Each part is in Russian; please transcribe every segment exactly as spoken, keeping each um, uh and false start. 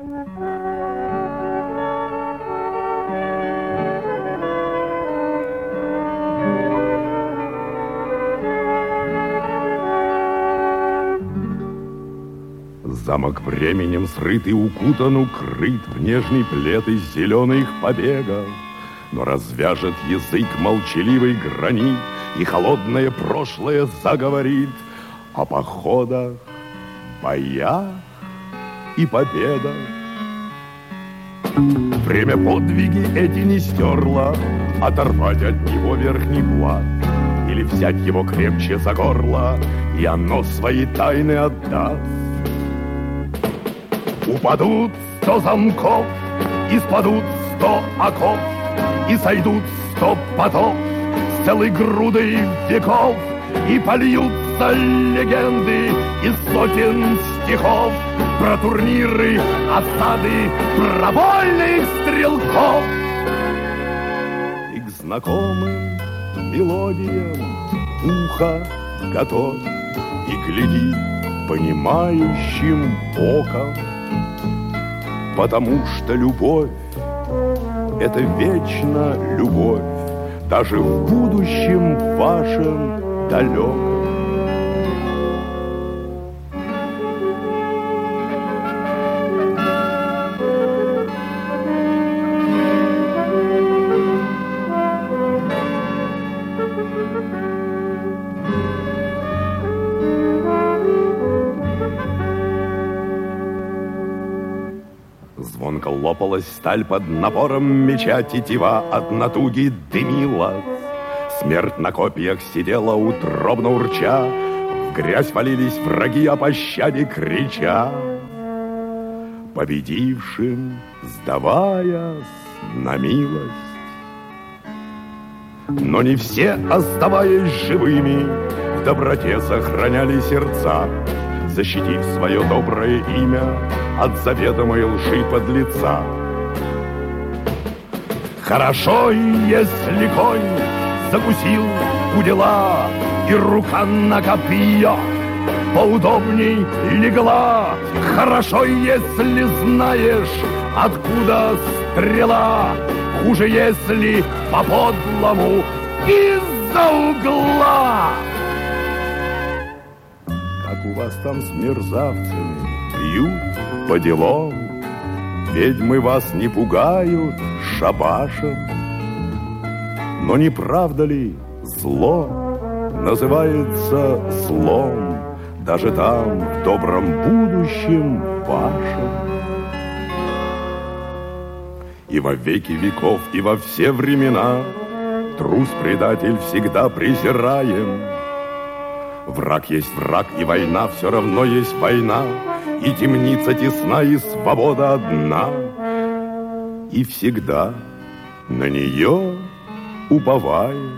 Замок временем срыт и укутан, укрыт в нежный плед из зеленых побегов. Но развяжет язык молчаливый гранит, и холодное прошлое заговорит о походах, боях и победах. Время подвиги эти не стерло, оторвать от него верхний плат или взять его крепче за горло, и оно свои тайны отдаст. Упадут сто замков, и спадут сто оков, и сойдут сто потов с целой грудой веков, и польются легенды из сотен стихов про турниры, осады, про вольных стрелков. И к знакомым мелодиям ухо готовь, и гляди понимающим оком, потому что любовь — это вечно любовь, даже в будущем вашем далеком. Звонко лопалась сталь под напором меча, тетива от натуги дымилась. Смерть на копьях сидела утробно урча, в грязь валились враги, о пощаде крича. Победившим сдаваясь на милость. Но не все, оставаясь живыми, в доброте сохраняли сердца, защитив свое доброе имя от заведомой лжи подлеца. Хорошо, если конь закусил у дела, и рука на копье поудобней легла. Хорошо, если знаешь, откуда стрела. Хуже, если по-подлому из-за угла. Как у вас там с мерзавцами бьют по делам, ведьмы вас не пугают шабашем. Но не правда ли зло называется злом даже там, в добром будущем вашем? И во веки веков, и во все времена трус-предатель всегда презираем. Враг есть враг, и война все равно есть война, и темница тесна, и свобода одна. И всегда на нее уповаем.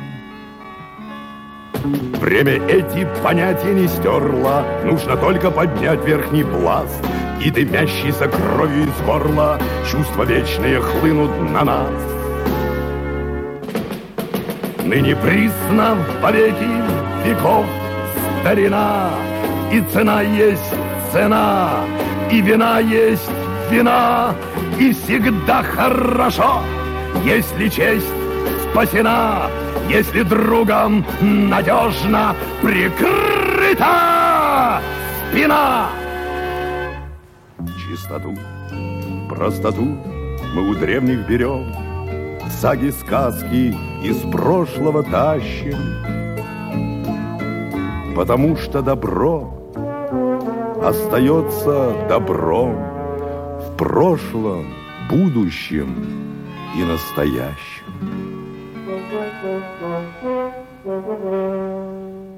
Время эти понятия не стерло, нужно только поднять верхний пласт, и дымящийся кровью из горла чувства вечные хлынут на нас. Ныне присно во веки веков старина, и цена есть цена, и вина есть вина, и всегда хорошо, если честь спасена, если другом надежно прикрыта спина. Чистоту, простоту мы у древних берем, саги, сказки из прошлого тащим, потому что добро остается добром в прошлом, будущем и настоящем.